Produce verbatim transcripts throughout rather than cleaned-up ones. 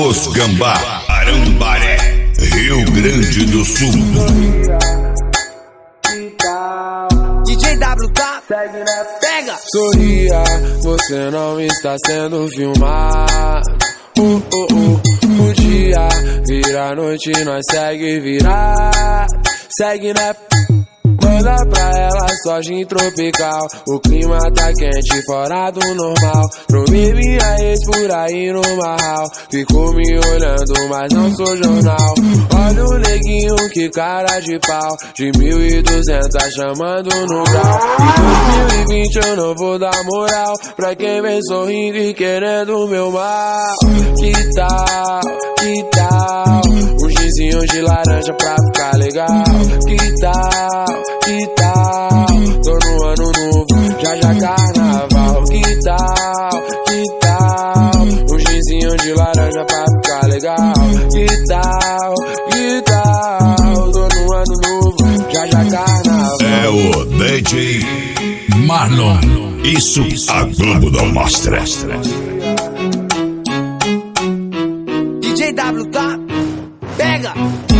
Os Gambá, Arambaré, Rio Grande do Sul. D J W tá, pega! Sorria, você não está sendo filmado. Uh, uh, uh. O dia vira noite, nós segue virar. Segue, né? Manda pra ela só gin tropical. O clima tá quente, fora do normal. Trombei minha ex por aí no marral. Ficou me olhando, mas não sou jornal. Olha o neguinho, que cara de pau. De mil e duzentos chamando no grau. E dois mil e vinte eu não vou dar moral pra quem vem sorrindo e querendo o meu mal. Que tal, que tal um ginzinho de laranja pra ficar legal. Que tal, que tal, tô no ano novo, já já carnaval. Que tal, que tal um ginzinho de laranja pra ficar legal. Que tal, que tal, tô no ano novo, já já carnaval. É o D J Marlon, isso a Globo não mostra. D J W tá, pega!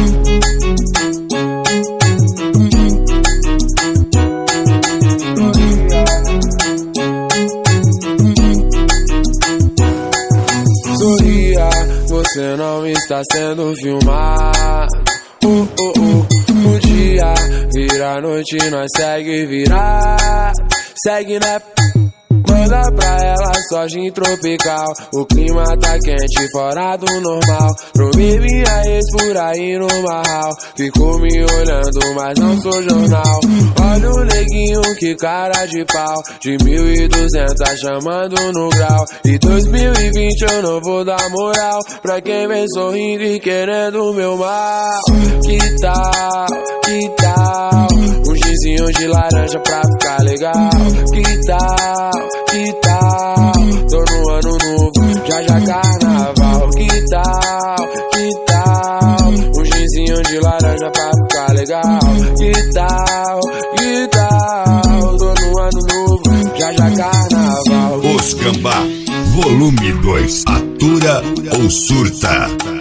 Sorria, você não está sendo filmado. Uh, uh, uh. O dia vira noite, nós segue virar. Segue, né? Manda pra ela só gin tropical. O clima tá quente, fora do normal. Trombei minha ex por aí no marral. Ficou me olhando, mas não sou jornal. Olha o neguinho, que cara de pau. De mil e duzentos chamando no grau. E dois mil e vinte eu não vou dar moral pra quem vem sorrindo e querendo o meu mal. Que tal, que tal um ginzinho de laranja pra ficar legal. Que tal, que tal, tô no ano novo, já já carnaval. Que tal, que tal um ginzinho de laranja pra ficar legal. Que tal, que tal, tô no ano novo, já já carnaval. Os Gambá, volume dois, Atura ou Surta.